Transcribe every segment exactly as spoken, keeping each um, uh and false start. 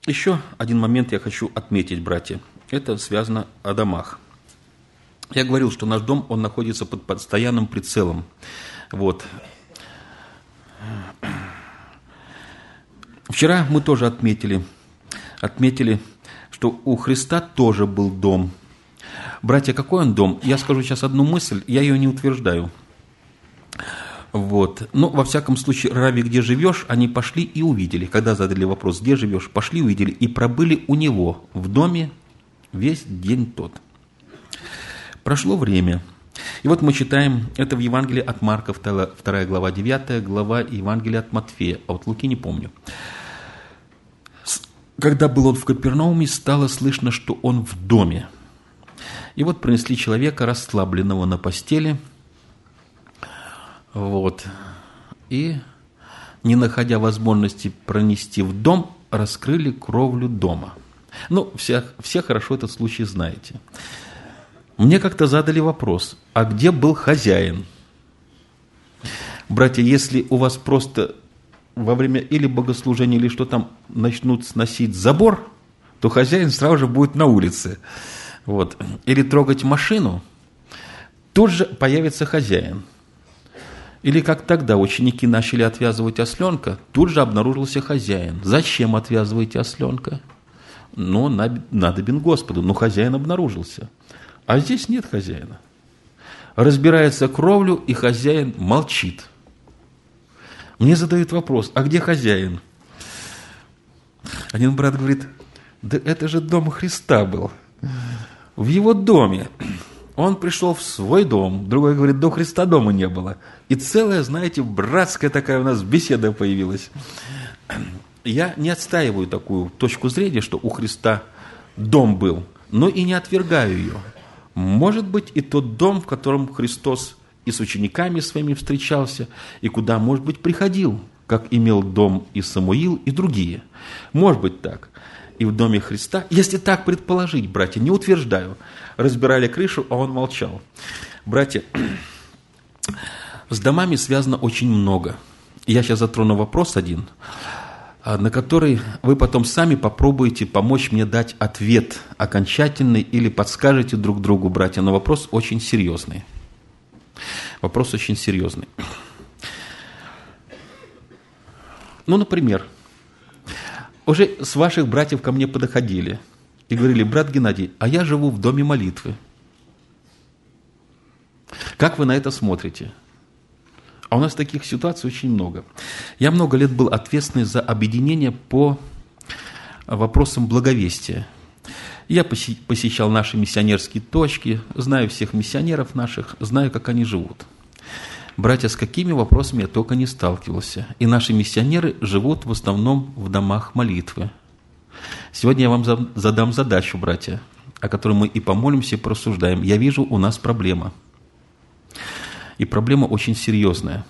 Еще один момент я хочу отметить, братья. Это связано о домах. Я говорил, что наш дом, он находится под постоянным прицелом. Вот. Вчера мы тоже отметили, отметили, что у Христа тоже был дом. Братья, какой он дом? Я скажу сейчас одну мысль, я ее не утверждаю. Вот. Но, во всяком случае, Рави, где живешь, они пошли и увидели. Когда задали вопрос, где живешь, пошли, увидели, и пробыли у него в доме весь день тот. Прошло время. И вот мы читаем, это в Евангелии от Марка, вторая глава, девятая глава, Евангелия от Матфея, а вот Луки не помню. Когда был он в Капернауме, стало слышно, что он в доме. И вот принесли человека, расслабленного на постели, вот, и, не находя возможности пронести в дом, раскрыли кровлю дома. Ну, все, все хорошо этот случай знаете. Мне как-то задали вопрос, а где был хозяин? Братья, если у вас просто во время или богослужения, или что там, начнут сносить забор, то хозяин сразу же будет на улице. Вот. Или трогать машину, тут же появится хозяин. Или как тогда ученики начали отвязывать осленка, тут же обнаружился хозяин. Зачем отвязываете осленка? Ну, надобен Господу, но хозяин обнаружился. А здесь нет хозяина. Разбирается кровлю, и хозяин молчит. Мне задают вопрос, а где хозяин? Один брат говорит, да это же дом Христа был. В его доме. Он пришел в свой дом. Другой говорит, до Христа дома не было. И целая, знаете, братская такая у нас беседа появилась. Я не отстаиваю такую точку зрения, что у Христа дом был, но и не отвергаю ее. Может быть, и тот дом, в котором Христос и с учениками своими встречался, и куда, может быть, приходил, как имел дом и Самуил, и другие. Может быть так. И в доме Христа, если так предположить, братья, не утверждаю, разбирали крышу, а он молчал. Братья, с домами связано очень много. Я сейчас затрону вопрос один, на который вы потом сами попробуете помочь мне дать ответ окончательный или подскажете друг другу, братья, но вопрос очень серьезный. Вопрос очень серьезный. Ну, например, уже с ваших братьев ко мне подходили и говорили, брат Геннадий, а я живу в доме молитвы. Как вы на это смотрите? А у нас таких ситуаций очень много. Я много лет был ответственный за объединение по вопросам благовестия. Я посещал наши миссионерские точки, знаю всех миссионеров наших, знаю, как они живут. Братья, с какими вопросами я только не сталкивался. И наши миссионеры живут в основном в домах молитвы. Сегодня я вам задам задачу, братья, о которой мы и помолимся, и порассуждаем. Я вижу, у нас проблема. И проблема очень серьезная.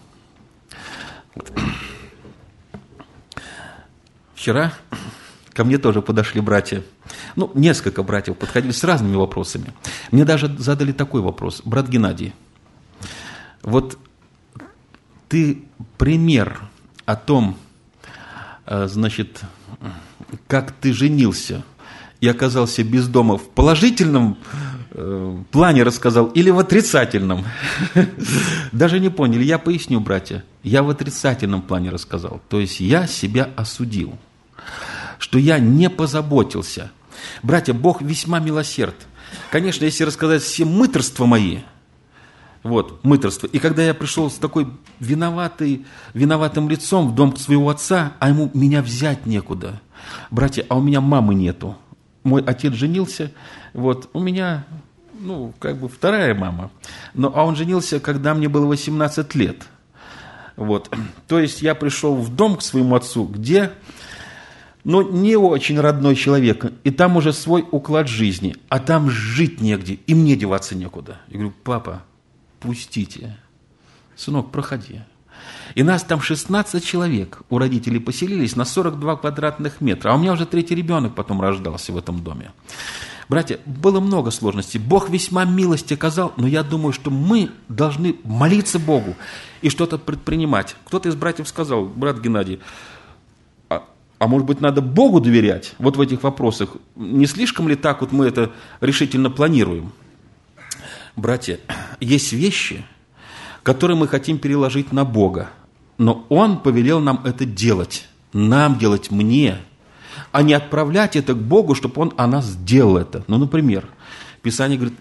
Вчера ко мне тоже подошли братья. Ну, несколько братьев подходили с разными вопросами. Мне даже задали такой вопрос. Брат Геннадий, вот ты пример о том, значит, как ты женился и оказался без дома в положительном плане рассказал или в отрицательном? Даже не поняли. Я поясню, братья. Я в отрицательном плане рассказал. То есть я себя осудил, что я не позаботился. Братья, Бог весьма милосерд. Конечно, если рассказать все мытарства мои, вот, мытарство. И когда я пришел с такой виноватой, виноватым лицом в дом своего отца, а ему меня взять некуда. Братья, а у меня мамы нету. Мой отец женился, вот, у меня, ну, как бы вторая мама. Но, а он женился, когда мне было восемнадцать лет. Вот. То есть я пришел в дом к своему отцу, где, ну, не очень родной человек, и там уже свой уклад жизни, а там жить негде, и мне деваться некуда. Я говорю, папа, пустите, сынок, проходи. И нас там шестнадцать человек у родителей поселились на сорок два квадратных метра. А у меня уже третий ребенок потом рождался в этом доме. Братья, было много сложностей. Бог весьма милость оказал, но я думаю, что мы должны молиться Богу и что-то предпринимать. Кто-то из братьев сказал, брат Геннадий, а А может быть, надо Богу доверять вот в этих вопросах? Не слишком ли так вот мы это решительно планируем? Братья, есть вещи, которые мы хотим переложить на Бога, но Он повелел нам это делать, нам делать, мне, а не отправлять это к Богу, чтобы Он о нас сделал это. Ну, например, Писание говорит,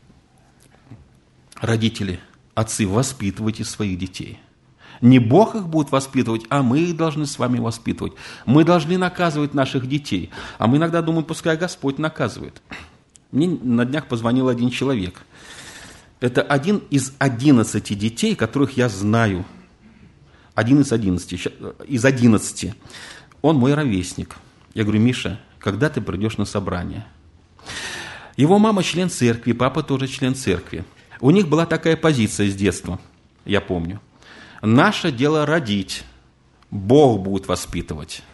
родители, отцы, воспитывайте своих детей. Не Бог их будет воспитывать, а мы их должны с вами воспитывать. Мы должны наказывать наших детей. А мы иногда думаем, пускай Господь наказывает. Мне на днях позвонил один человек. Это один из одиннадцати детей, которых я знаю. Один из одиннадцати. Из одиннадцати. Он мой ровесник. Я говорю, Миша, когда ты придешь на собрание? Его мама член церкви, папа тоже член церкви. У них была такая позиция с детства, я помню. Наше дело родить, Бог будет воспитывать.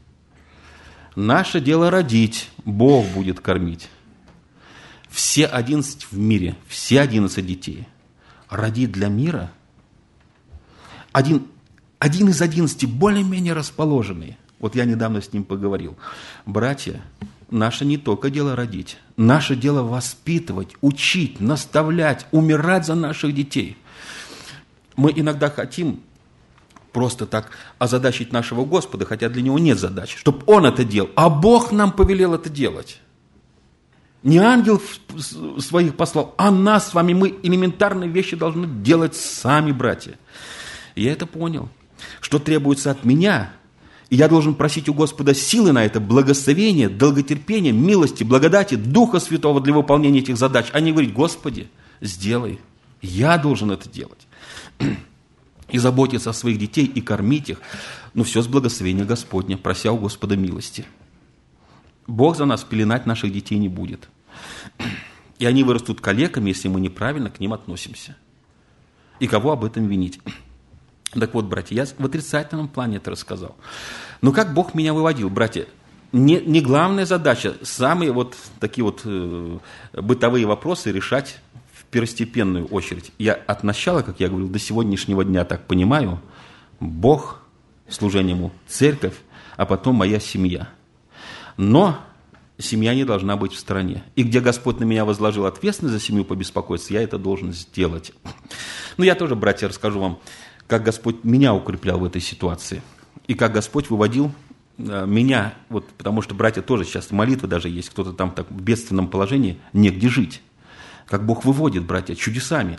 Наше дело родить, Бог будет кормить. Все одиннадцать в мире, все одиннадцать детей родить для мира. Один, один из одиннадцати более-менее расположенный. Вот я недавно с ним поговорил. Братья, наше не только дело родить, наше дело воспитывать, учить, наставлять, умирать за наших детей. Мы иногда хотим просто так озадачить нашего Господа, хотя для Него нет задачи, чтобы Он это делал, а Бог нам повелел это делать. Не ангел своих послал, а нас с вами, мы элементарные вещи должны делать сами, братья. И я это понял, что требуется от меня, и я должен просить у Господа силы на это, благословения, долготерпения, милости, благодати, Духа Святого для выполнения этих задач, а не говорить, Господи, сделай, я должен это делать. И заботиться о своих детей, и кормить их, но все с благословения Господня, прося у Господа милости. Бог за нас пеленать наших детей не будет. И они вырастут калеками, если мы неправильно к ним относимся. И кого об этом винить? Так вот, братья, я в отрицательном плане это рассказал. Но как Бог меня выводил, братья? Не, не главная задача, самые вот такие вот э, бытовые вопросы решать в первостепенную очередь. Я от начала, как я говорил, до сегодняшнего дня так понимаю, Бог, служение Ему, церковь, а потом моя семья. Но семья не должна быть в стороне. И где Господь на меня возложил ответственность за семью побеспокоиться, я это должен сделать. Ну, я тоже, братья, расскажу вам, как Господь меня укреплял в этой ситуации. И как Господь выводил меня, вот, потому что, братья, тоже сейчас молитвы даже есть, кто-то там так в бедственном положении, негде жить. Как Бог выводит, братья, чудесами.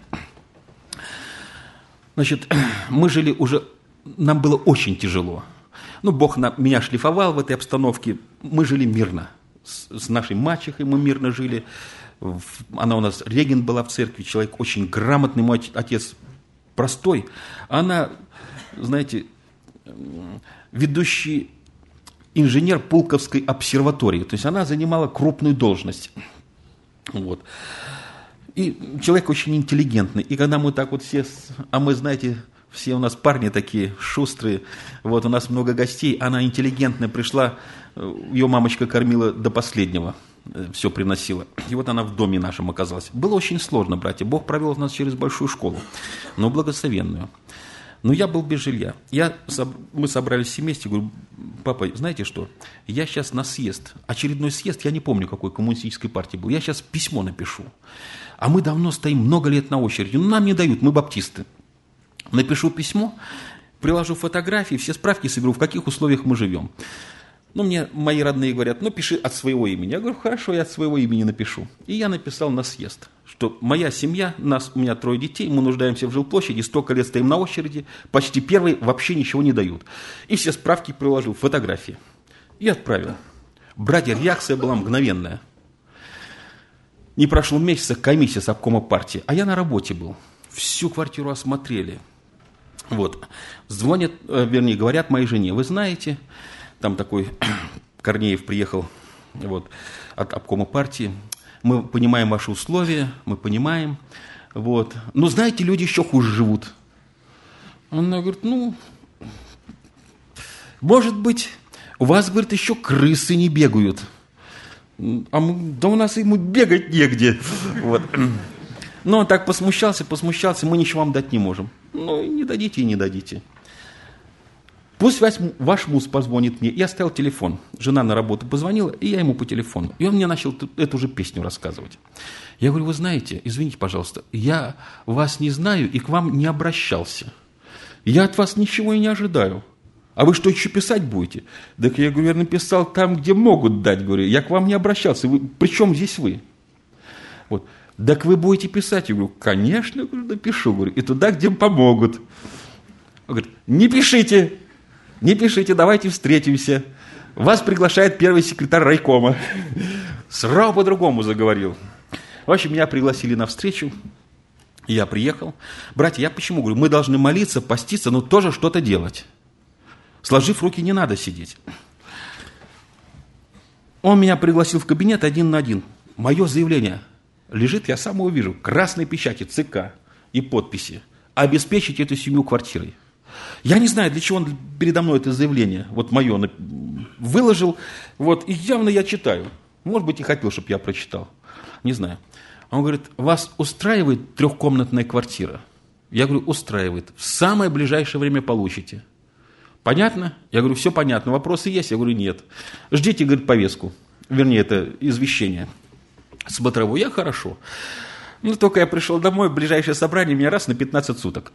Значит, мы жили уже, нам было очень тяжело. Ну, Бог на, меня шлифовал в этой обстановке. Мы жили мирно. С, с нашей мачехой мы мирно жили. В, она у нас регент была в церкви, человек очень грамотный, мой отец простой. Она, знаете, ведущий инженер Пулковской обсерватории. То есть она занимала крупную должность. Вот. И человек очень интеллигентный. И когда мы так вот все, а мы, знаете, все у нас парни такие шустрые, вот у нас много гостей, она интеллигентная пришла, ее мамочка кормила до последнего, все приносила. И вот она в доме нашем оказалась. Было очень сложно, братья. Бог провел нас через большую школу, но благословенную. Но я был без жилья. Я, мы собрались все вместе, говорю, папа, знаете что, я сейчас на съезд, очередной съезд, я не помню, какой коммунистической партии был, я сейчас письмо напишу. А мы давно стоим, много лет на очереди, но нам не дают, мы баптисты. Напишу письмо, приложу фотографии, все справки соберу, в каких условиях мы живем. Ну, мне мои родные говорят, ну, пиши от своего имени. Я говорю, хорошо, я от своего имени напишу. И я написал на съезд, что моя семья, нас, у меня трое детей, мы нуждаемся в жилплощади, столько лет стоим на очереди, почти первые вообще ничего не дают. И все справки приложил, фотографии. И отправил. Братья, реакция была мгновенная. Не прошло месяца, комиссия с обкома партии, а я на работе был. Всю квартиру осмотрели. Вот. Звонят, вернее, говорят моей жене, вы знаете, там такой Корнеев приехал вот, от обкома партии, мы понимаем ваши условия, мы понимаем, вот. Но знаете, люди еще хуже живут. Она говорит, ну, может быть, у вас, говорит, еще крысы не бегают. А мы, да у нас ему бегать негде. Вот. Но он так посмущался, посмущался, мы ничего вам дать не можем. Ну, не дадите и не дадите. Пусть ваш, ваш муж позвонит мне. Я оставил телефон. Жена на работу позвонила, и я ему по телефону. И он мне начал эту же песню рассказывать. Я говорю, вы знаете, извините, пожалуйста, я вас не знаю и к вам не обращался. Я от вас ничего и не ожидаю. А вы что, еще писать будете? Так я, говорю, я написал там, где могут дать. Говорю, я к вам не обращался. Вы, при чем здесь вы? Вот. Так вы будете писать? Я говорю, конечно, говорю, напишу. Говорю, и туда, где помогут. Он говорит, не пишите, не пишите, давайте встретимся. Вас приглашает первый секретарь райкома. Сразу по-другому заговорил. В общем, меня пригласили на встречу. Я приехал. Братья, я почему говорю, мы должны молиться, поститься, но тоже что-то делать. Сложив руки, не надо сидеть. Он меня пригласил в кабинет один на один. Мое заявление лежит, я сам его вижу, красной печати, ЦК и подписи. Обеспечить эту семью квартирой. Я не знаю, для чего он передо мной это заявление, вот мое, выложил, вот, и явно я читаю. Может быть, и хотел, чтобы я прочитал. Не знаю. Он говорит, вас устраивает трехкомнатная квартира? Я говорю, устраивает. В самое ближайшее время получите. Понятно? Я говорю, все понятно. Вопросы есть? Я говорю, нет. Ждите, говорит, повестку. Вернее, это извещение. Смотровую. Я хорошо. Ну, только я пришел домой, в ближайшее собрание меня раз на пятнадцать суток.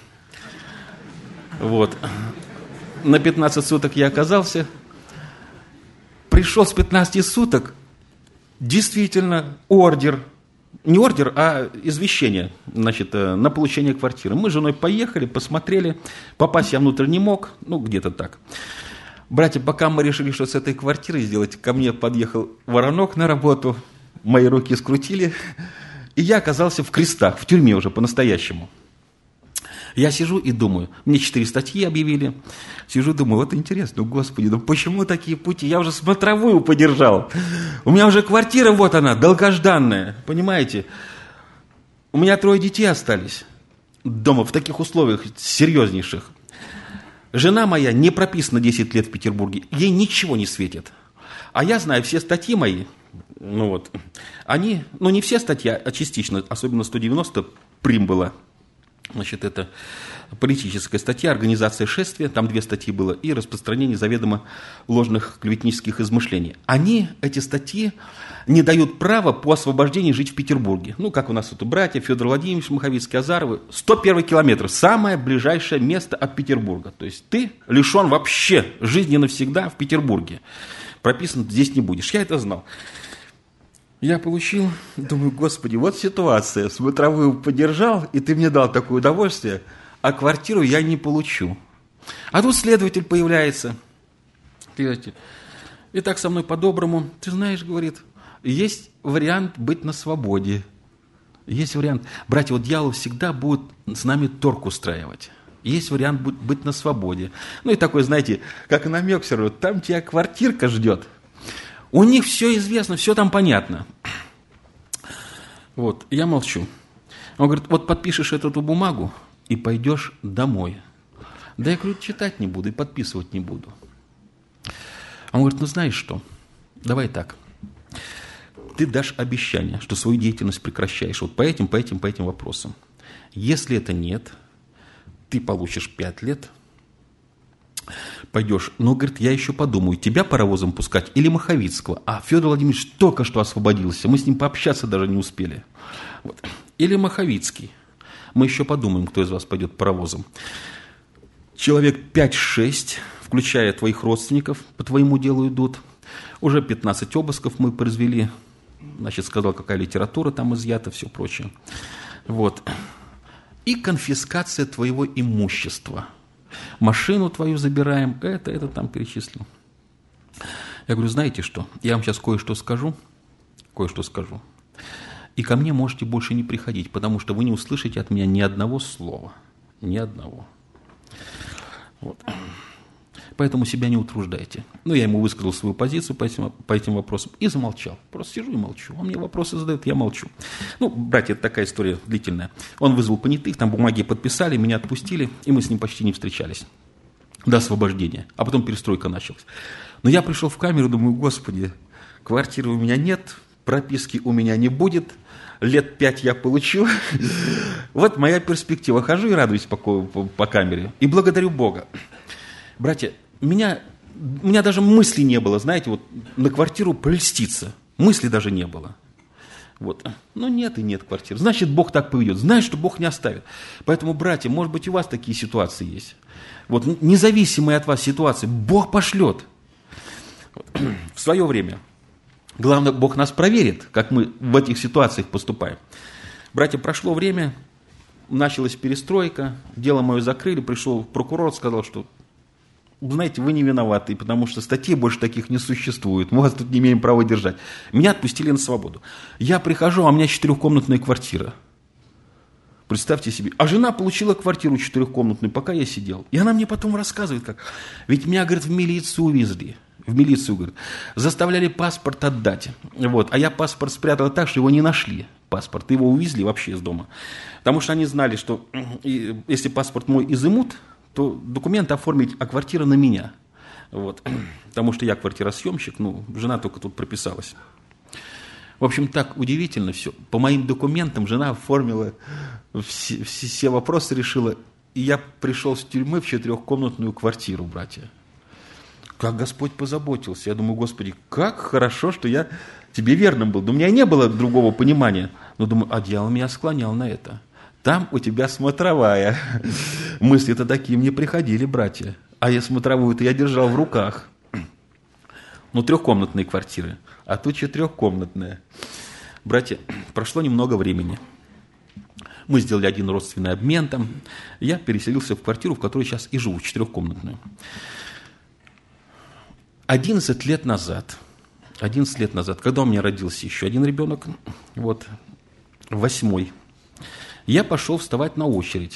Вот. На пятнадцать суток я оказался. Пришел с пятнадцати суток. Действительно, ордер. Не ордер, а извещение, значит, на получение квартиры. Мы с женой поехали, посмотрели. Попасть я внутрь не мог. Ну, где-то так. Братья, пока мы решили, что с этой квартирой сделать, ко мне подъехал воронок на работу. Мои руки скрутили. И я оказался в крестах, в тюрьме уже по-настоящему. Я сижу и думаю, мне четыре статьи объявили. Сижу и думаю, вот интересно, Господи, ну почему такие пути? Я уже смотровую подержал. У меня уже квартира, вот она, долгожданная, понимаете? У меня трое детей остались дома в таких условиях серьезнейших. Жена моя не прописана десять лет в Петербурге, ей ничего не светит. А я знаю все статьи мои, ну вот, они, ну не все статьи, а частично, особенно сто девяносто прим была. Значит, это политическая статья, организация шествия, там две статьи было, и распространение заведомо ложных клеветнических измышлений. Они, эти статьи, не дают права по освобождению жить в Петербурге. Ну, как у нас тут братья, Федор Владимирович, Маховицкий, Азаровы. сто первый километр, самое ближайшее место от Петербурга. То есть ты лишен вообще жизни навсегда в Петербурге. Прописан здесь не будешь. Я это знал. Я получил, думаю, Господи, вот ситуация, смотровую подержал, и ты мне дал такое удовольствие, а квартиру я не получу. А тут следователь появляется. И так со мной по-доброму, ты знаешь, говорит, есть вариант быть на свободе. Есть вариант. Братья, вот дьявол всегда будет с нами торг устраивать. Есть вариант быть на свободе. Ну и такой, знаете, как намек все равно, там тебя квартирка ждет. У них все известно, все там понятно. Вот, я молчу. Он говорит, вот подпишешь эту бумагу и пойдешь домой. Да я говорю, читать не буду и подписывать не буду. Он говорит, ну знаешь что, давай так. Ты дашь обещание, что свою деятельность прекращаешь вот по этим, по этим, по этим вопросам. Если это нет, ты получишь пять лет, пойдешь. Но, говорит, я еще подумаю, тебя паровозом пускать или Маховицкого. А Федор Владимирович только что освободился, мы с ним пообщаться даже не успели. Вот. Или Маховицкий. Мы еще подумаем, кто из вас пойдет паровозом. Человек пять-шесть, включая твоих родственников, по твоему делу идут. Уже пятнадцать обысков мы произвели. Значит, сказал, какая литература там изъята, все прочее. Вот. И конфискация твоего имущества. Машину твою забираем, это, это там перечислил. Я говорю, знаете что, я вам сейчас кое-что скажу, кое-что скажу. И ко мне можете больше не приходить, потому что вы не услышите от меня ни одного слова. Ни одного. Вот. Поэтому себя не утруждайте. Ну, я ему высказал свою позицию по этим, по этим вопросам и замолчал. Просто сижу и молчу. Он мне вопросы задает, я молчу. Ну, братья, это такая история длительная. Он вызвал понятых, там бумаги подписали, меня отпустили, и мы с ним почти не встречались до освобождения. А потом перестройка началась. Но я пришел в камеру, думаю, Господи, квартиры у меня нет, прописки у меня не будет, лет пять я получу. Вот моя перспектива. Хожу и радуюсь по, по, по камере. И благодарю Бога. Братья, меня, у меня даже мысли не было, знаете, вот на квартиру польститься. Мысли даже не было. Вот. Ну, нет и нет квартиры. Значит, Бог так поведет. Знаешь, что Бог не оставит. Поэтому, братья, может быть, у вас такие ситуации есть. Вот, независимые от вас ситуации, Бог пошлет. В свое время. Главное, Бог нас проверит, как мы в этих ситуациях поступаем. Братья, прошло время, началась перестройка, дело мое закрыли, пришел прокурор, сказал, что, знаете, вы не виноваты, потому что статей больше таких не существует, мы вас тут не имеем права держать. Меня отпустили на свободу. Я прихожу, а у меня четырехкомнатная квартира. Представьте себе. А жена получила квартиру четырехкомнатную, пока я сидел. И она мне потом рассказывает, как. Ведь меня, говорит, в милицию увезли. В милицию, говорит. Заставляли паспорт отдать. Вот. А я паспорт спрятал так, что его не нашли. Паспорт. Его увезли вообще из дома. Потому что они знали, что если паспорт мой изымут, то документ оформить, а квартира на меня. Вот. Потому что я квартиросъемщик, ну, жена только тут прописалась. В общем, так удивительно все. По моим документам жена оформила, все, все, все вопросы решила. И я пришел с тюрьмы в четырехкомнатную квартиру, братья. Как Господь позаботился. Я думаю, Господи, как хорошо, что я тебе верным был. Да у меня не было другого понимания. Но думаю, а дьявол меня склонял на это. Там у тебя смотровая. Мысли-то такие мне приходили, братья. А я смотровую-то я держал в руках. Ну, трехкомнатные квартиры. А тут четырехкомнатная. Братья, прошло немного времени. Мы сделали один родственный обмен там. Я переселился в квартиру, в которой сейчас и живу, четырехкомнатную. одиннадцать лет назад, одиннадцать лет назад, когда у меня родился еще один ребенок, вот, восьмой, я пошел вставать на очередь.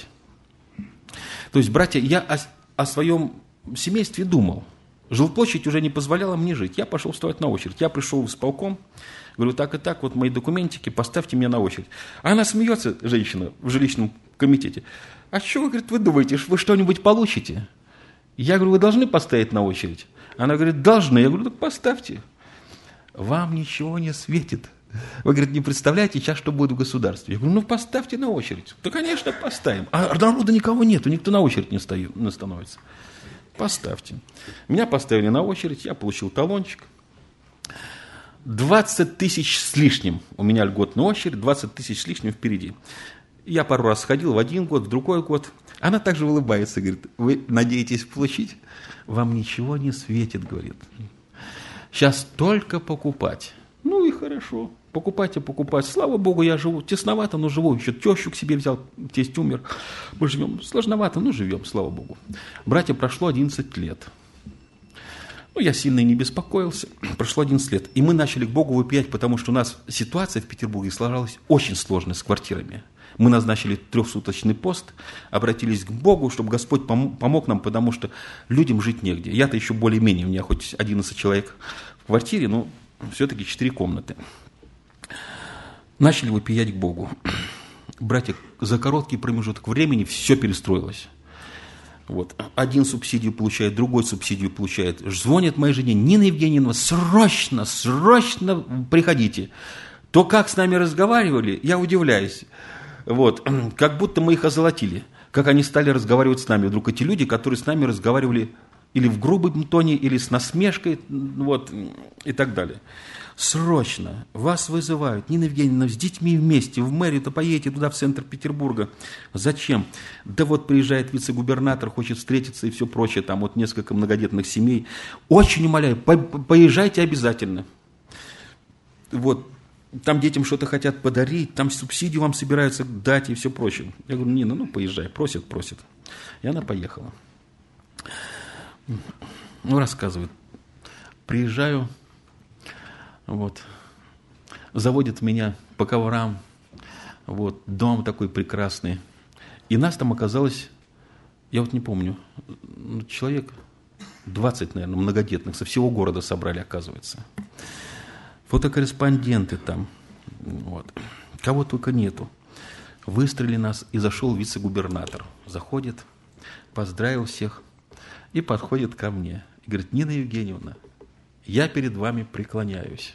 То есть, братья, я о, о своем семействе думал. Жилплощадь уже не позволяла мне жить. Я пошел вставать на очередь. Я пришел в исполком, говорю, так и так, вот мои документики, поставьте меня на очередь. А она смеется, женщина, в жилищном комитете. А что вы, говорит, вы думаете, вы что-нибудь получите? Я говорю, вы должны поставить на очередь? Она говорит, должны. Я говорю, так поставьте. Вам ничего не светит. Вы, говорит, не представляете сейчас, что будет в государстве. Я говорю, ну поставьте на очередь. Да, конечно, поставим. А народа никого нету, никто на очередь не, стоит, не становится. Поставьте. Меня поставили на очередь, я получил талончик. двадцать тысяч с лишним у меня льготная очередь, двадцать тысяч с лишним впереди. Я пару раз сходил в один год, в другой год. Она также улыбается, говорит, вы надеетесь получить? Вам ничего не светит, говорит. Сейчас только покупать. Ну и хорошо. Покупать и покупать. Слава Богу, я живу тесновато, но живу. Еще тещу к себе взял, тесть умер. Мы живем сложновато, но живем, слава Богу. Братья, прошло одиннадцать лет. Ну, я сильно и не беспокоился. Прошло одиннадцать лет. И мы начали к Богу вопиять, потому что у нас ситуация в Петербурге сложилась очень сложная с квартирами. Мы назначили трехсуточный пост, обратились к Богу, чтобы Господь помог нам, потому что людям жить негде. Я-то еще более-менее, у меня хоть одиннадцать человек в квартире, но все-таки четыре комнаты. Начали вопиять к Богу. Братья, за короткий промежуток времени все перестроилось. Вот. Один субсидию получает, другой субсидию получает. Звонит моей жене, Нина Евгеньевна, срочно, срочно приходите. То, как с нами разговаривали, я удивляюсь. Вот. Как будто мы их озолотили. Как они стали разговаривать с нами. Вдруг эти люди, которые с нами разговаривали или в грубом тоне, или с насмешкой, вот, и так далее. Срочно вас вызывают. Нина Евгеньевна, с детьми вместе в мэрию-то поедете туда, в центр Петербурга. Зачем? Да вот приезжает вице-губернатор, хочет встретиться и все прочее. Там вот несколько многодетных семей. Очень умоляю, по- поезжайте обязательно. Вот. Там детям что-то хотят подарить, там субсидию вам собираются дать и все прочее. Я говорю, Нина, ну поезжай, просит, просит. И она поехала. Ну, рассказывает. Приезжаю, вот, заводит меня по коврам, вот, дом такой прекрасный. И нас там оказалось, я вот не помню, человек двадцать, наверное, многодетных, со всего города собрали, оказывается. Фотокорреспонденты там, вот, кого только нету. Выстроили нас, и зашел вице-губернатор. Заходит, поздравил всех и подходит ко мне. И говорит, Нина Евгеньевна, я перед вами преклоняюсь.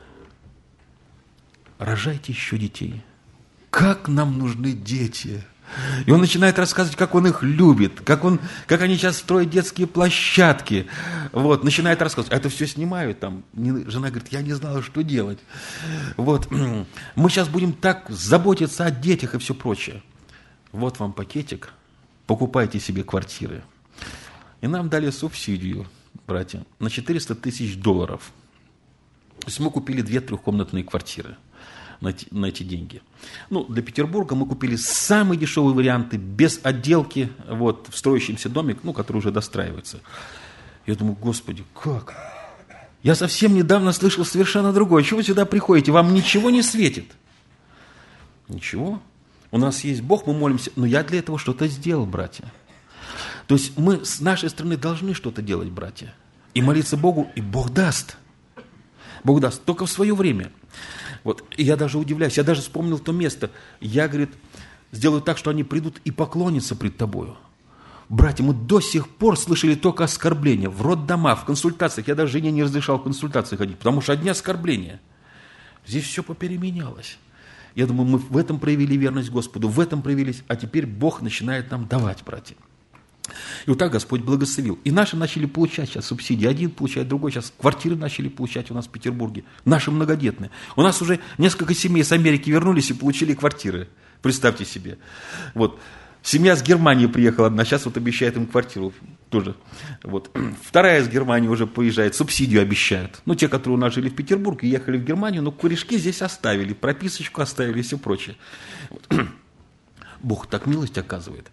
Рожайте еще детей. Как нам нужны дети. И он начинает рассказывать, как он их любит, как, он, как они сейчас строят детские площадки. Вот, начинает рассказывать. А это все снимают там. Жена говорит, я не знала, что делать. Вот. Мы сейчас будем так заботиться о детях и все прочее. Вот вам пакетик. Покупайте себе квартиры. И нам дали субсидию, братья, на четыреста тысяч долларов. То есть мы купили две трехкомнатные квартиры на эти, на эти деньги. Ну, для Петербурга мы купили самые дешевые варианты, без отделки, вот, в строящемся доме, ну, который уже достраивается. Я думаю, Господи, как? Я совсем недавно слышал совершенно другое. Чего вы сюда приходите? Вам ничего не светит? Ничего. У нас есть Бог, мы молимся. Но я для этого что-то сделал, братья. То есть мы с нашей стороны должны что-то делать, братья. И молиться Богу, и Бог даст. Бог даст, только в свое время. Вот. И я даже удивляюсь, я даже вспомнил то место. Я, говорит, сделаю так, что они придут и поклонятся пред тобою. Братья, мы до сих пор слышали только оскорбления. В роддома, в консультациях. Я даже жене не разрешал в консультации ходить, потому что одни оскорбления. Здесь все попеременялось. Я думаю, мы в этом проявили верность Господу, в этом проявились, а теперь Бог начинает нам давать, братья. И вот так Господь благословил. И наши начали получать сейчас субсидии. Один получает, другой сейчас квартиры начали получать у нас в Петербурге. Наши многодетные. У нас уже несколько семей с Америки вернулись и получили квартиры. Представьте себе. Вот. Семья с Германии приехала одна, сейчас вот обещает им квартиру тоже. Вот. Вторая из Германии уже поезжает, субсидию обещают. Ну, те, которые у нас жили в Петербурге, ехали в Германию, но корешки здесь оставили, прописочку оставили и все прочее. Вот. Бог так милость оказывает.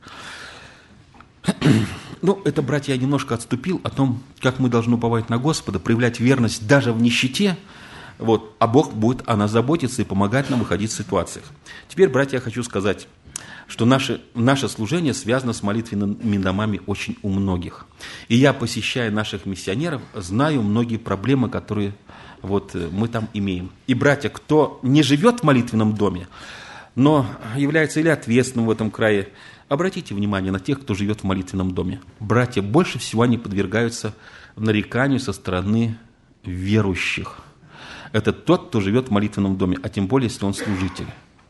Ну, это, братья, я немножко отступил о том, как мы должны уповать на Господа, проявлять верность даже в нищете, вот, а Бог будет о нас заботиться и помогать нам выходить в ситуациях. Теперь, братья, я хочу сказать, что наше, наше служение связано с молитвенными домами очень у многих. И я, посещая наших миссионеров, знаю многие проблемы, которые вот, мы там имеем. И, братья, кто не живет в молитвенном доме, но является или ответственным в этом крае, обратите внимание на тех, кто живет в молитвенном доме. Братья, больше всего они подвергаются нареканию со стороны верующих. Это тот, кто живет в молитвенном доме, а тем более, если он служитель.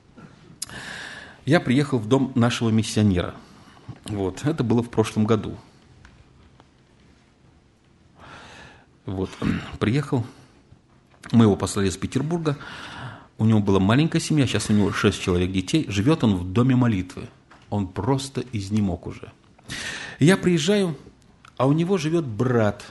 Я приехал в дом нашего миссионера. Вот. Это было в прошлом году. Вот. Приехал. Мы его послали из Петербурга. У него была маленькая семья, сейчас у него шесть человек детей. Живет он в доме молитвы. Он просто изнемог уже. Я приезжаю, а у него живет брат.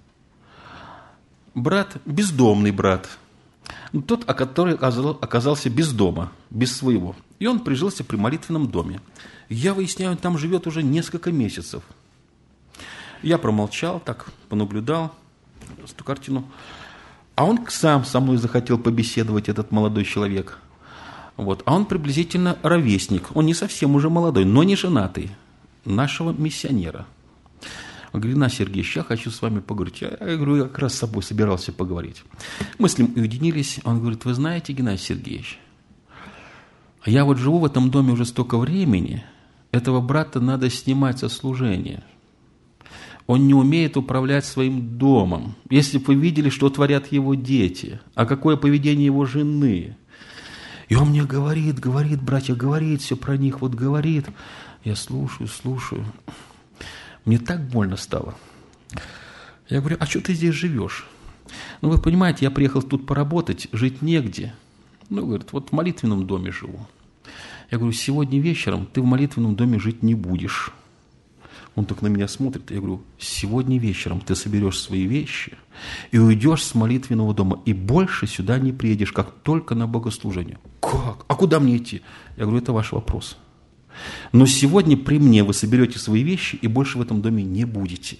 Брат, бездомный брат. Тот, который оказался без дома, без своего. И он прижился при молитвенном доме. Я выясняю, он там живет уже несколько месяцев. Я промолчал, так понаблюдал эту картину. А он сам со мной захотел побеседовать, этот молодой человек. Вот. А он приблизительно ровесник. Он не совсем уже молодой, но не женатый. Нашего миссионера. Он говорит, Геннадий Сергеевич, я хочу с вами поговорить. Я, я говорю, я как раз с собой собирался поговорить. Мы с ним уединились. Он говорит, вы знаете, Геннадий Сергеевич, я вот живу в этом доме уже столько времени, этого брата надо снимать со служения. Он не умеет управлять своим домом. Если бы вы видели, что творят его дети, а какое поведение его жены. И он мне говорит, говорит, братья, говорит все про них, вот говорит. Я слушаю, слушаю. Мне так больно стало. Я говорю, а что ты здесь живешь? Ну, вы понимаете, я приехал тут поработать, жить негде. Ну, говорит, вот в молитвенном доме живу. Я говорю, сегодня вечером ты в молитвенном доме жить не будешь. Он так на меня смотрит. Я говорю, сегодня вечером ты соберешь свои вещи и уйдешь с молитвенного дома, и больше сюда не приедешь, как только на богослужение. Как? А куда мне идти? Я говорю, это ваш вопрос. Но сегодня при мне вы соберете свои вещи и больше в этом доме не будете.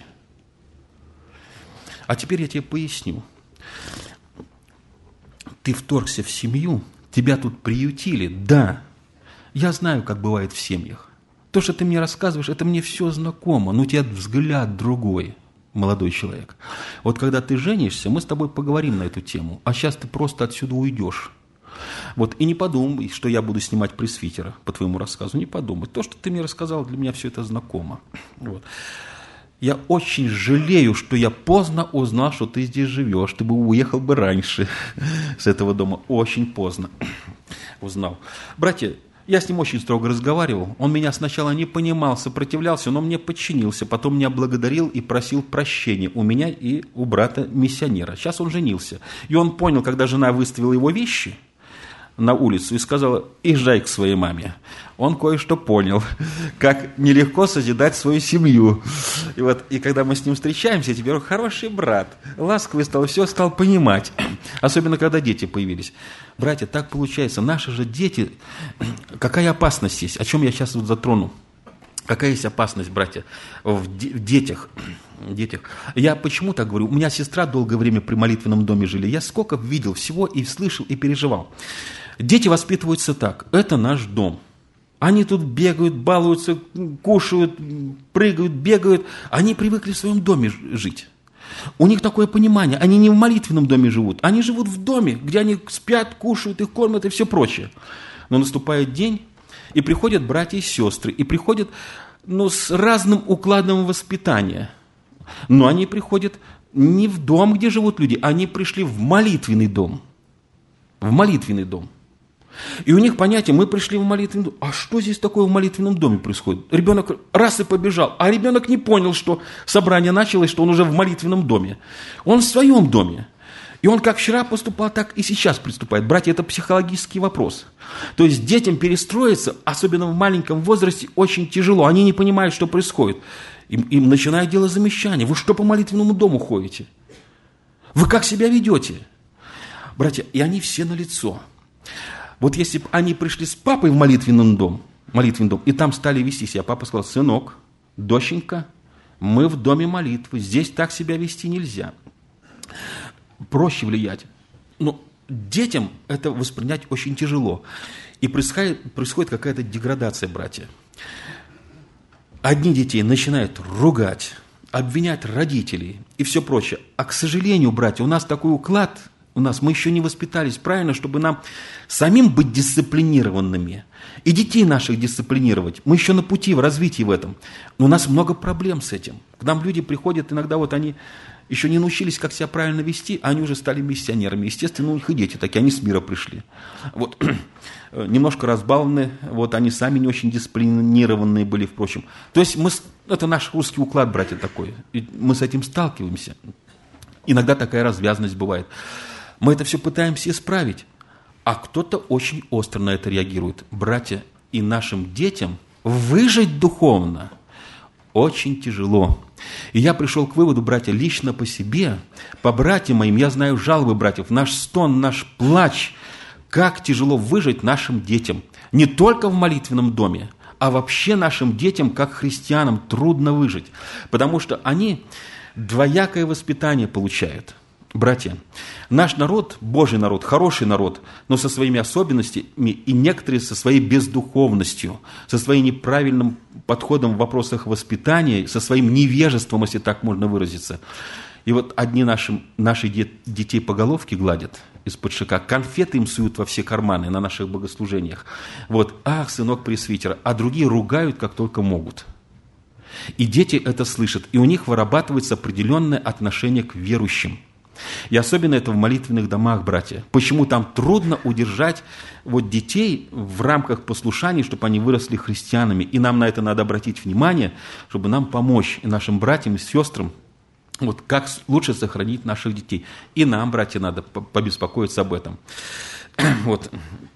А теперь я тебе поясню. Ты вторгся в семью, тебя тут приютили, да. Я знаю, как бывает в семьях. То, что ты мне рассказываешь, это мне все знакомо, но у тебя взгляд другой, молодой человек. Вот когда ты женишься, мы с тобой поговорим на эту тему, а сейчас ты просто отсюда уйдешь. Вот, и не подумай, что я буду снимать пресвитера по твоему рассказу, не подумай. То, что ты мне рассказал, для меня все это знакомо. Вот. Я очень жалею, что я поздно узнал, что ты здесь живешь. Ты бы уехал бы раньше с этого дома. Очень поздно узнал. Братья, Я с ним очень строго разговаривал. Он меня сначала не понимал, сопротивлялся, но мне подчинился. Потом меня благодарил и просил прощения у меня и у брата-миссионера. Сейчас он женился. И он понял, когда жена выставила его вещи на улицу и сказала: езжай к своей маме. Он кое-что понял, как нелегко созидать свою семью. И вот, и когда мы с ним встречаемся, я тебе говорю: хороший брат, ласковый стал, все стал понимать. Особенно, когда дети появились. Братья, так получается, наши же дети, какая опасность есть, о чем я сейчас вот затрону. Какая есть опасность, братья, в, де- в детях. детях. Я почему так говорю? У меня сестра долгое время при молитвенном доме жили. Я сколько видел всего и слышал, и переживал. Дети воспитываются так. Это наш дом. Они тут бегают, балуются, кушают, прыгают, бегают. Они привыкли в своем доме жить. У них такое понимание. Они не в молитвенном доме живут. Они живут в доме, где они спят, кушают, их кормят и все прочее. Но наступает день, и приходят братья и сестры, и приходят, ну, с разным укладом воспитания. Но они приходят не в дом, где живут люди, они пришли в молитвенный дом. В молитвенный дом. И у них понятие: мы пришли в молитвенный дом. А что здесь такое в молитвенном доме происходит? Ребенок раз и побежал, а ребенок не понял, что собрание началось, что он уже в молитвенном доме. Он в своем доме. И он как вчера поступал, так и сейчас приступает. Братья, это психологический вопрос. То есть детям перестроиться, особенно в маленьком возрасте, очень тяжело. Они не понимают, что происходит. Им, им начинают делать замечания. Вы что по молитвенному дому ходите? Вы как себя ведете? Братья, и они все налицо. Вот если бы они пришли с папой в молитвенный дом, молитвенный дом, и там стали вести себя, папа сказал: сынок, доченька, мы в доме молитвы, здесь так себя вести нельзя. Проще влиять. Но детям это воспринять очень тяжело. И происходит, происходит какая-то деградация, братья. Одни детей начинают ругать, обвинять родителей и все прочее. А, к сожалению, братья, у нас такой уклад, у нас мы еще не воспитались правильно, чтобы нам самим быть дисциплинированными и детей наших дисциплинировать. Мы еще на пути в развитии в этом. Но у нас много проблем с этим. К нам люди приходят, иногда вот они еще не научились, как себя правильно вести, а они уже стали миссионерами. Естественно, у них и дети такие, они с мира пришли. Вот. Немножко разбалованы, вот они сами не очень дисциплинированные были, впрочем. То есть мы, это наш русский уклад, братья, такой. И мы с этим сталкиваемся. Иногда такая развязанность бывает. Мы это все пытаемся исправить, а кто-то очень остро на это реагирует. Братья, и нашим детям выжить духовно очень тяжело. И я пришел к выводу, братья, лично по себе, по братьям моим, я знаю жалобы братьев, наш стон, наш плач, как тяжело выжить нашим детям. Не только в молитвенном доме, а вообще нашим детям, как христианам, трудно выжить. Потому что они двоякое воспитание получают. Братья, наш народ, Божий народ, хороший народ, но со своими особенностями и некоторые со своей бездуховностью, со своим неправильным подходом в вопросах воспитания, со своим невежеством, если так можно выразиться. И вот одни наши, наши детей по головке гладят из-под шика, конфеты им суют во все карманы на наших богослужениях. Вот, ах, сынок пресвитера, а другие ругают, как только могут. И дети это слышат, и у них вырабатывается определенное отношение к верующим. И особенно это в молитвенных домах, братья. Почему там трудно удержать вот детей в рамках послушания, чтобы они выросли христианами. И нам на это надо обратить внимание, чтобы нам помочь и нашим братьям и сестрам, вот как лучше сохранить наших детей. И нам, братья, надо побеспокоиться об этом. Вот.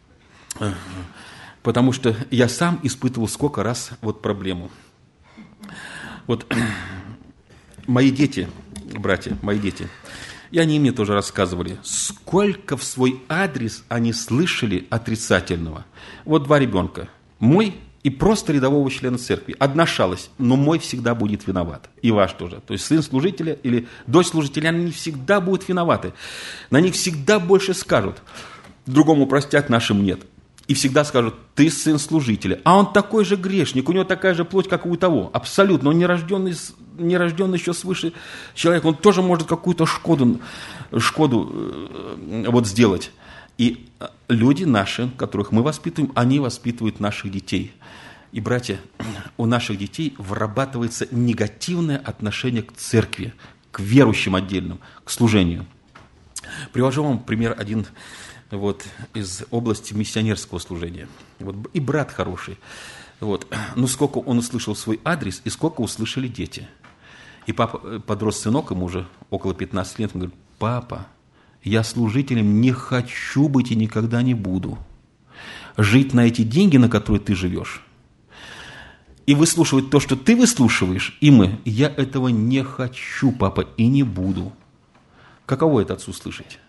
Потому что я сам испытывал сколько раз вот проблему. Вот мои дети, братья, мои дети, и они мне тоже рассказывали, сколько в свой адрес они слышали отрицательного. Вот два ребенка, мой и просто рядового члена церкви. Одна шалость, но мой всегда будет виноват. И ваш тоже. То есть сын служителя или дочь служителя, они всегда будут виноваты. На них всегда больше скажут. Другому простят, нашим нет. И всегда скажут: ты сын служителя. А он такой же грешник, у него такая же плоть, как и у того. Абсолютно. Он не рожденный, не рожденный еще свыше человек. Он тоже может какую-то шкоду, шкоду э, вот сделать. И люди наши, которых мы воспитываем, они воспитывают наших детей. И, братья, у наших детей вырабатывается негативное отношение к церкви, к верующим отдельным, к служению. Привожу вам пример один вот, из области миссионерского служения. Вот, и брат хороший. Вот. Но сколько он услышал свой адрес, и сколько услышали дети. И папа, подрос сынок, ему уже около пятнадцати лет, он говорит: папа, я служителем не хочу быть и никогда не буду. Жить на эти деньги, на которые ты живешь, и выслушивать то, что ты выслушиваешь, и мы, я этого не хочу, папа, и не буду. Каково это отцу слышать?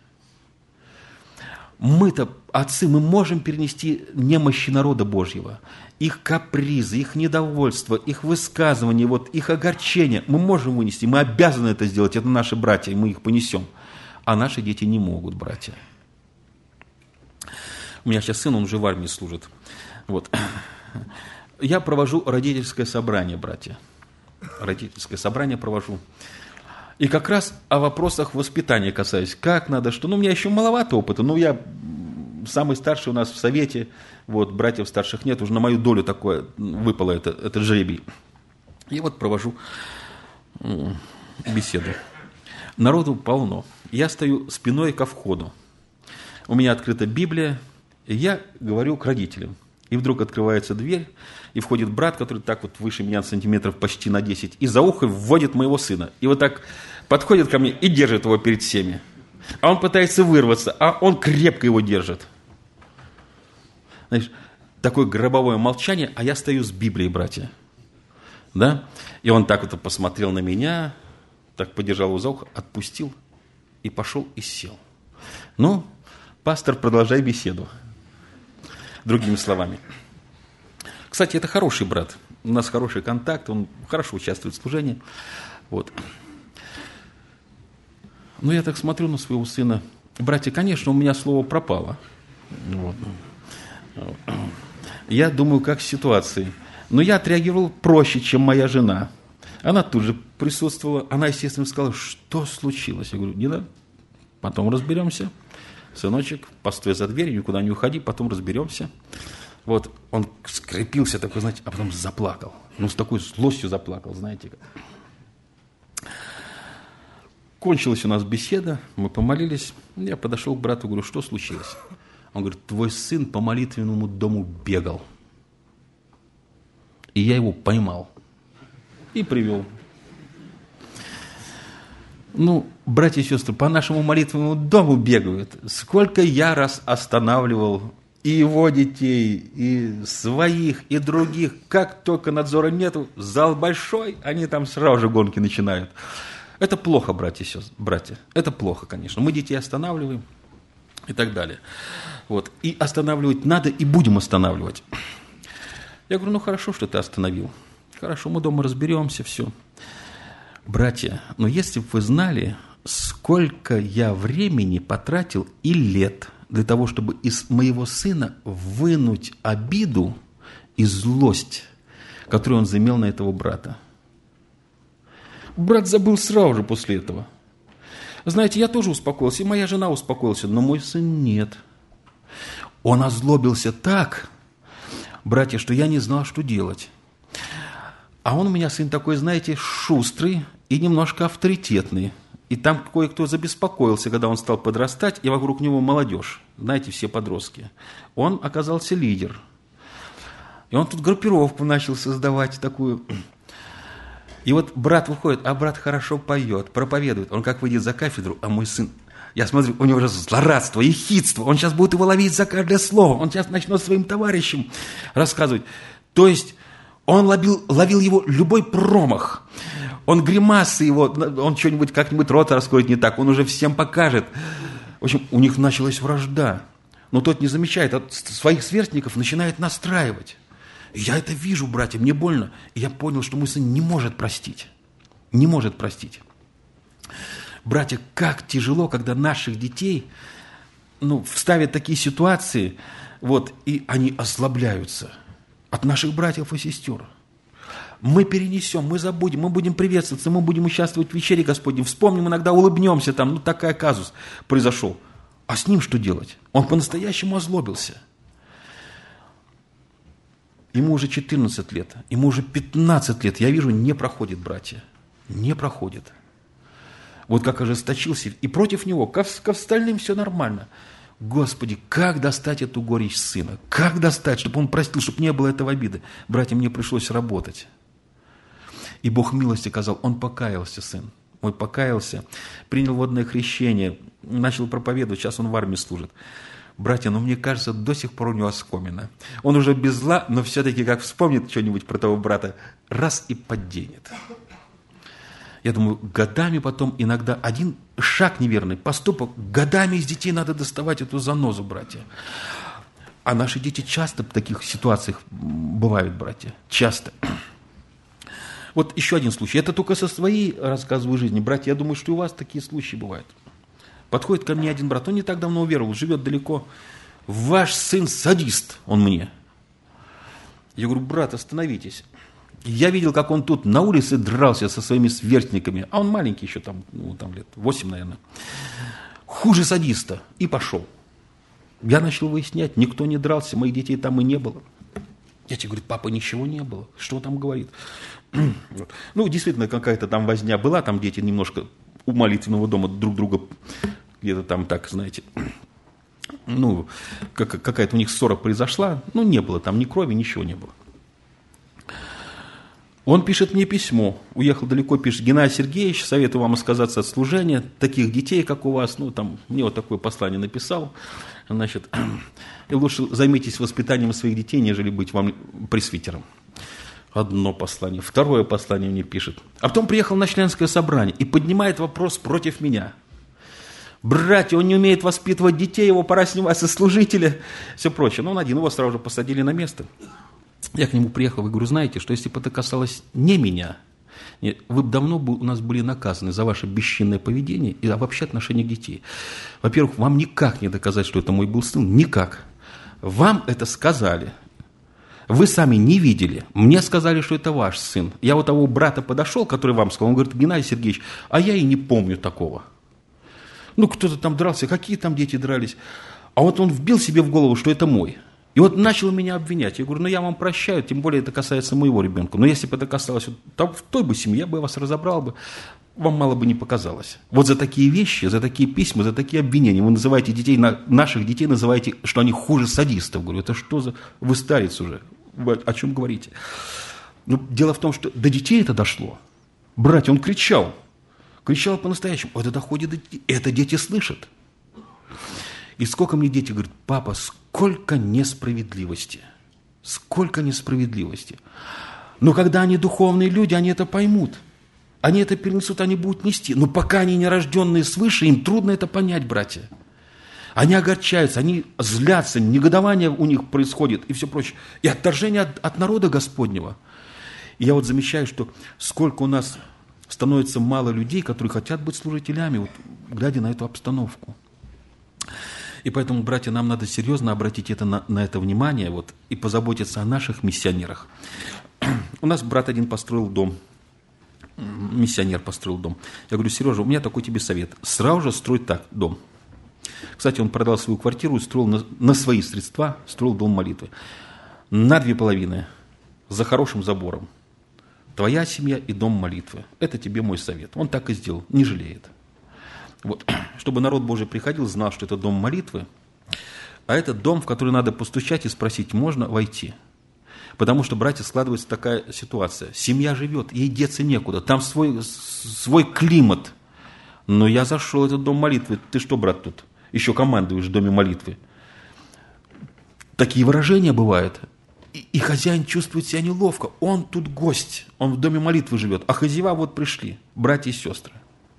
Мы-то, отцы, мы можем перенести немощи народа Божьего, их капризы, их недовольство, их высказывания, вот, их огорчения. Мы можем вынести, мы обязаны это сделать, это наши братья, и мы их понесем. А наши дети не могут, братья. У меня сейчас сын, он уже в армии служит. Вот. Я провожу родительское собрание, братья. Родительское собрание провожу. И как раз о вопросах воспитания касаюсь. Как надо, что... Ну, у меня еще маловато опыта. Ну, я самый старший у нас в совете. Вот, братьев старших нет. Уже на мою долю такое выпало это, это жребий. И вот провожу беседу. Народу полно. Я стою спиной ко входу. У меня открыта Библия. И я говорю к родителям. И вдруг открывается дверь, и входит брат, который так вот выше меня сантиметров почти на десять, и за ухо вводит моего сына. И вот так подходит ко мне и держит его перед всеми. А он пытается вырваться, а он крепко его держит. Знаешь, такое гробовое молчание, а я стою с Библией, братья. Да? И он так вот посмотрел на меня, так подержал его за ухо, отпустил и пошел и сел. Ну, пастор, продолжай беседу. Другими словами. Кстати, это хороший брат. У нас хороший контакт, он хорошо участвует в служении. Вот. Но я так смотрю на своего сына. Братья, конечно, у меня слово пропало. Вот. Я думаю, как в ситуации. Но я отреагировал проще, чем моя жена. Она тут же присутствовала. Она, естественно, сказала: что случилось? Я говорю: не да, потом разберемся. Сыночек, постой за дверью, никуда не уходи, потом разберемся. Вот он скрепился такой, знаете, а потом заплакал. Ну, с такой злостью заплакал, знаете. Кончилась у нас беседа, мы помолились. Я подошел к брату, говорю: что случилось? Он говорит: твой сын по молитвенному дому бегал. И я его поймал и привел. Ну, братья и сестры, по нашему молитвенному дому бегают. Сколько я раз останавливал и его детей, и своих, и других. Как только надзора нету, зал большой, они там сразу же гонки начинают. Это плохо, братья и сестры, братья. Это плохо, конечно. Мы детей останавливаем и так далее. Вот. И останавливать надо, и будем останавливать. Я говорю: ну хорошо, что ты остановил. Хорошо, мы дома разберемся, все. Братья, но если бы вы знали, сколько я времени потратил и лет для того, чтобы из моего сына вынуть обиду и злость, которую он заимел на этого брата. Брат забыл сразу же после этого. Знаете, я тоже успокоился, и моя жена успокоилась, но мой сын нет. Он озлобился так, братья, что я не знал, что делать. А он у меня сын такой, знаете, шустрый и немножко авторитетный. И там кое-кто забеспокоился, когда он стал подрастать, и вокруг него молодежь, знаете, все подростки. Он оказался лидер. И он тут группировку начал создавать такую. И вот брат выходит, а брат хорошо поет, проповедует. Он как выйдет за кафедру, а мой сын, я смотрю, у него уже злорадство, ехидство. Он сейчас будет его ловить за каждое слово. Он сейчас начнет своим товарищам рассказывать. То есть он ловил, ловил его любой промах. Он гримасы его, он что-нибудь, как-нибудь рот раскроет не так, он уже всем покажет. В общем, у них началась вражда. Но тот не замечает, а своих сверстников начинает настраивать. И я это вижу, братья, мне больно. И я понял, что мой сын не может простить. Не может простить. Братья, как тяжело, когда наших детей, ну, ставят такие ситуации, вот, и они ослабляются от наших братьев и сестер. Мы перенесем, мы забудем, мы будем приветствоваться, мы будем участвовать в вечере Господней, вспомним иногда, улыбнемся там, ну такой казус произошел. А с ним что делать? Он по-настоящему озлобился. Ему уже четырнадцать лет, ему уже пятнадцать лет, я вижу, не проходит, братья, не проходит. Вот как ожесточился, и против него, ко, ко остальным все нормально. Господи, как достать эту горечь сына? Как достать, чтобы он простил, чтобы не было этого обиды? Братья, мне пришлось работать. И Бог милости оказал, он покаялся, сын. Мой покаялся, принял водное крещение, начал проповедовать, сейчас он в армии служит. Братья, ну мне кажется, до сих пор у него оскомина. Он уже без зла, но все-таки как вспомнит что-нибудь про того брата, раз и подденет. Я думаю, годами потом иногда один шаг неверный, поступок, годами из детей надо доставать эту занозу, братья. А наши дети часто в таких ситуациях бывают, братья, часто. Вот еще один случай. Это только со своей рассказываю жизни. Братья, я думаю, что и у вас такие случаи бывают. Подходит ко мне один брат, он не так давно уверовал, живет далеко. Ваш сын садист, он мне. Я говорю, брат, остановитесь. Я видел, как он тут на улице дрался со своими сверстниками, а он маленький еще, там, ну, там лет восемь, наверное. Хуже садиста. И пошел. Я начал выяснять, никто не дрался, моих детей там и не было. Дети говорят, папа, ничего не было. Что там говорит? Ну, действительно, какая-то там возня была, там дети немножко у молитвенного дома друг друга где-то там так, знаете, ну, как, какая-то у них ссора произошла, ну, не было там ни крови, ничего не было. Он пишет мне письмо, уехал далеко, пишет, Геннадий Сергеевич, советую вам отказаться от служения, таких детей, как у вас, ну, там, мне вот такое послание написал, значит, и лучше займитесь воспитанием своих детей, нежели быть вам пресвитером. Одно послание, второе послание мне пишет. А потом приехал на членское собрание и поднимает вопрос против меня. Братья, он не умеет воспитывать детей, его пора снимать со служителя, все прочее. Но он один, его сразу же посадили на место. Я к нему приехал и говорю, знаете, что если бы это касалось не меня, вы бы давно бы у нас были наказаны за ваше бесчинное поведение и вообще отношение к детей. Во-первых, вам никак не доказать, что это мой был сын, никак. Вам это сказали. Вы сами не видели. Мне сказали, что это ваш сын. Я вот того брата подошел, который вам сказал, он говорит, Геннадий Сергеевич, а я и не помню такого. Ну, кто-то там дрался, какие там дети дрались. А вот он вбил себе в голову, что это мой. И вот начал меня обвинять. Я говорю, ну я вам прощаю, тем более это касается моего ребенка. Но если бы это касалось вот, в той бы семье, я бы вас разобрал бы, вам мало бы не показалось. Вот за такие вещи, за такие письма, за такие обвинения вы называете детей, наших детей называете, что они хуже садистов. Говорю, это что за... Вы старец уже. Вы о чем говорите? Ну, дело в том, что до детей это дошло. Братья, он кричал. Кричал по-настоящему. Это доходит до детей. Это дети слышат. И сколько мне дети говорят, папа, сколько несправедливости. Сколько несправедливости. Но когда они духовные люди, они это поймут. Они это перенесут, они будут нести. Но пока они не рожденные свыше, им трудно это понять, братья. Они огорчаются, они злятся, негодование у них происходит и все прочее. И отторжение от, от народа Господнего. И я вот замечаю, что сколько у нас становится мало людей, которые хотят быть служителями, вот, глядя на эту обстановку. И поэтому, братья, нам надо серьезно обратить это на, на это внимание вот, и позаботиться о наших миссионерах. У нас брат один построил дом. Миссионер построил дом. Я говорю, Сережа, у меня такой тебе совет. Сразу же строй так дом. Кстати, он продал свою квартиру и строил на, на свои средства, строил дом молитвы. На две половины, за хорошим забором. Твоя семья и дом молитвы. Это тебе мой совет. Он так и сделал, не жалеет. Вот. Чтобы народ Божий приходил, знал, что это дом молитвы, а это дом, в который надо постучать и спросить, можно войти. Потому что, братья, складывается такая ситуация. Семья живет, ей деться некуда, там свой, свой климат. Но я зашел в этот дом молитвы. Ты что, брат, тут еще командуешь в доме молитвы? Такие выражения бывают. И, и хозяин чувствует себя неловко. Он тут гость, он в доме молитвы живет. А хозяева вот пришли, братья и сестры.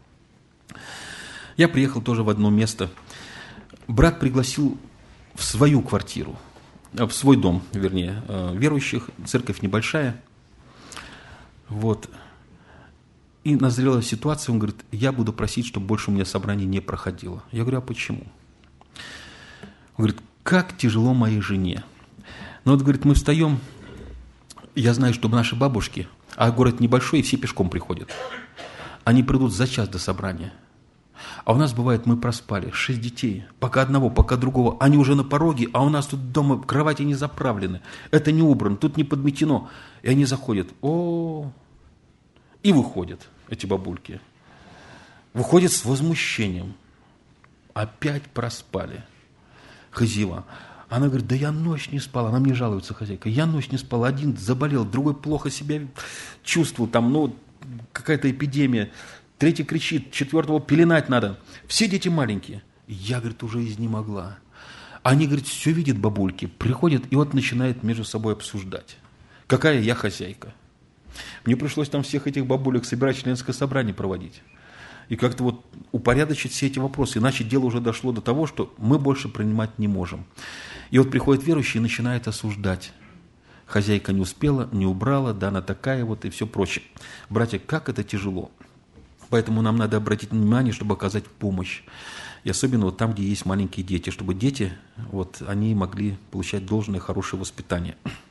Я приехал тоже в одно место. Брат пригласил в свою квартиру, в свой дом, вернее, верующих, церковь небольшая. Вот. И назрела ситуация, он говорит, я буду просить, чтобы больше у меня собрание не проходило. Я говорю, а почему? Он говорит, как тяжело моей жене. Ну вот, говорит, мы встаем, я знаю, что наши бабушки, а город небольшой, и все пешком приходят. Они придут за час до собрания. А у нас бывает, мы проспали, шесть детей, пока одного, пока другого, они уже на пороге, а у нас тут дома кровати не заправлены, это не убрано, тут не подметено. И они заходят, о, и выходят, эти бабульки. Выходят с возмущением. Опять проспали. Хазива. Она говорит, да я ночь не спала. Она мне жалуется, хозяйка. Я ночь не спала. Один заболел, другой плохо себя чувствовал. Там, ну, какая-то эпидемия. Третий кричит, четвертого пеленать надо. Все дети маленькие. Я, говорит, уже изнемогла. Они, говорит, все видят бабульки. Приходят и вот начинают между собой обсуждать. Какая я хозяйка. Мне пришлось там всех этих бабулек собирать, членское собрание проводить. И как-то вот упорядочить все эти вопросы. Иначе дело уже дошло до того, что мы больше принимать не можем. И вот приходит верующий и начинает осуждать. Хозяйка не успела, не убрала, да она такая вот и все прочее. Братья, как это тяжело. Поэтому нам надо обратить внимание, чтобы оказать помощь. И особенно вот там, где есть маленькие дети, чтобы дети, вот, они могли получать должное, хорошее воспитание.